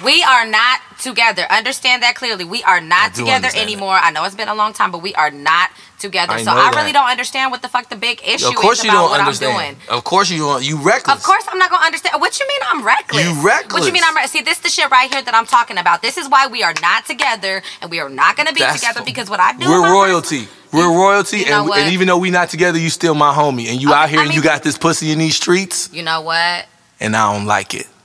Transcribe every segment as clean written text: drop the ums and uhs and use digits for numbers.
We are not together. Understand that clearly. We are not together anymore. I know it's been a long time, but we are not together. So I really don't understand what the fuck the big issue is about what I'm doing. Of course you don't. You reckless. Of course I'm not gonna understand. What you mean I'm reckless? You reckless. What you mean I'm reckless? See, this is the shit right here that I'm talking about. This is why we are not together, and we are not gonna be together because what I do. We're royalty. We're royalty, and even though we not together, you still my homie, and you out here and you got this pussy in these streets. You know what? And I don't like it.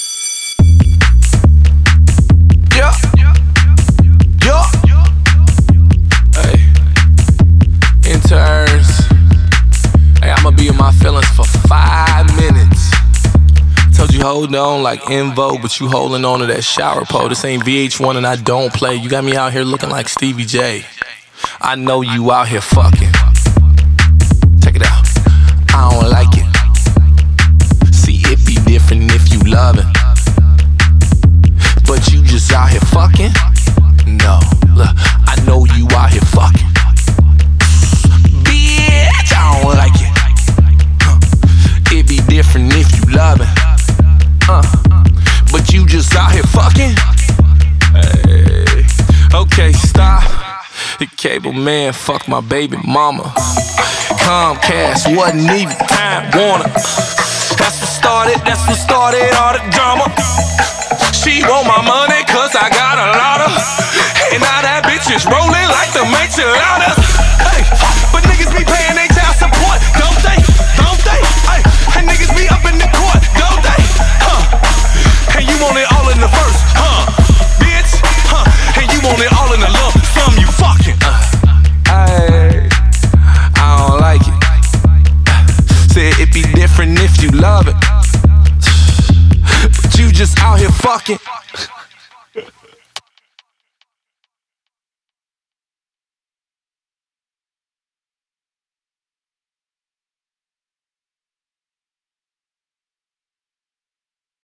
Yeah. Yeah. Hey. Interns. Hey, I'ma be in my feelings for 5 minutes. Told you hold on like En Vogue, but you holding on to that shower pole. This ain't VH1 and I don't play. You got me out here looking like Stevie J. I know you out here fucking. Check it out. I don't like it. See, it be different if you loving, but you just out here fucking. No, look, I know you out here fucking. Bitch, I don't like it. It be different if you loving, but you just out here fucking. Hey, okay, stop. The cable man fucked my baby mama. Comcast wasn't even Time Warner. That's what started all the drama. She want my money cause I got a lot of. And now that bitch is rolling like the Micheladas. Hey, but niggas be paying they child support, don't they? Don't they? Hey, and niggas be up in the court, don't they? And you want it all in the first, bitch? And you want it all in the lump sum, you fucking. Hey, I don't like it. Said it be different if you love it, but you just out here fucking.